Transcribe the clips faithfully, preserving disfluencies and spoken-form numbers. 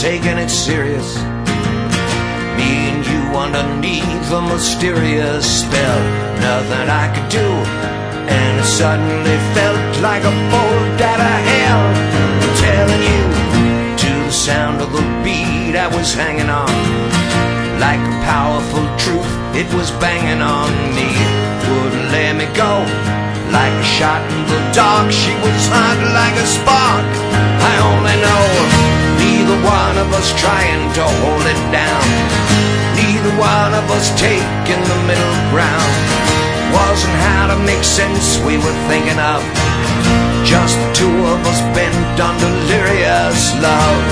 taking it serious. Me and you underneath a mysterious spell. Nothing I could do, and it suddenly felt like a bolt out of hell. I'm telling you, to the sound of the beat I was hanging on. Like a powerful truth, it was banging on me. Wouldn't let me go. Like a shot in the dark, she was hot like a spark. I only know neither one of us trying to hold it down. Neither one of us taking the middle ground. Wasn't how to make sense we were thinking of. Just the two of us bent on delirious love.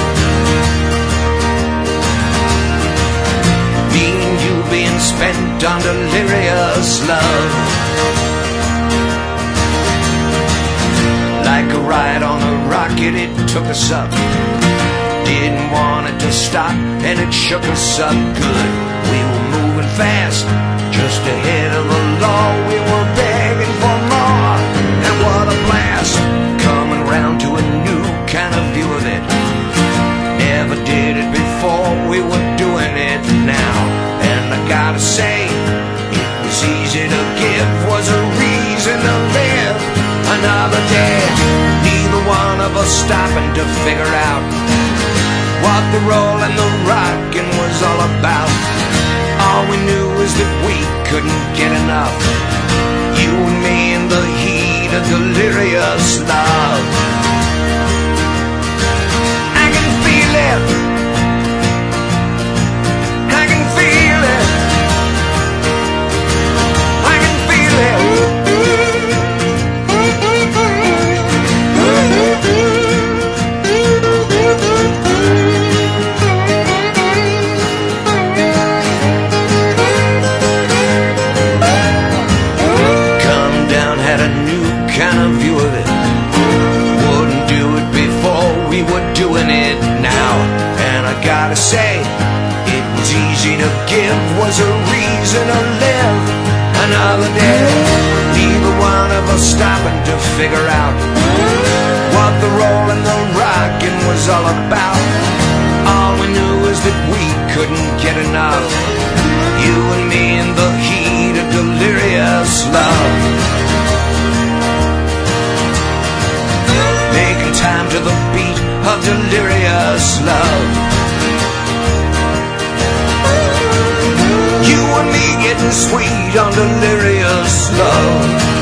Me and you being spent on delirious love. Like a ride on a rocket, it took us up. Didn't want it to stop, and it shook us up good. We were moving fast, just ahead of the law. We were begging for more, and what a blast. Coming round to a new kind of view of it. Never did it before, we were doing it now. And I gotta say, it was easy to give, was a reason to live another day. Neither one of us stopping to figure out what the roll and the rockin' was all about. All we knew is that we couldn't get enough. You and me in the heat of delirious love. I can feel it. I can feel it. I can feel it. Gotta say, it was easy to give, was a reason to live another day. Neither one of us stopping to figure out what the roll and the rockin' was all about. All we knew is that we couldn't get enough. You and me in the heat of delirious love. Making time to the beat of delirious love. You and me getting sweet on delirious love.